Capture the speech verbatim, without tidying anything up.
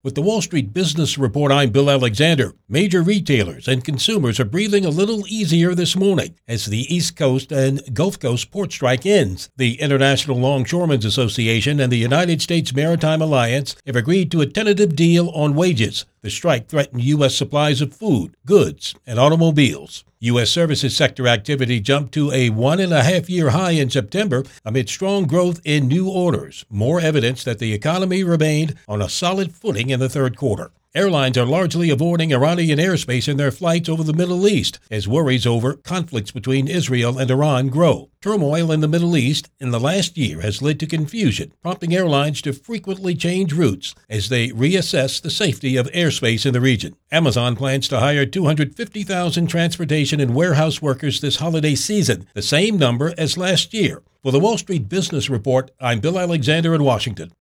With the Wall Street Business Report, I'm Bill Alexander. Major retailers and consumers are breathing a little easier this morning as the East Coast and Gulf Coast port strike ends. The International Longshoremen's Association and the United States Maritime Alliance have agreed to a tentative deal on wages. The strike threatened U S supplies of food, goods, and automobiles. U S services sector activity jumped to a one-and-a-half-year high in September amid strong growth in new orders, more evidence that the economy remained on a solid footing in the third quarter. Airlines are largely avoiding Iranian airspace in their flights over the Middle East as worries over conflicts between Israel and Iran grow. Turmoil in the Middle East in the last year has led to confusion, prompting airlines to frequently change routes as they reassess the safety of airspace in the region. Amazon plans to hire two hundred fifty thousand transportation and warehouse workers this holiday season, the same number as last year. For the Wall Street Business Report, I'm Bill Alexander in Washington.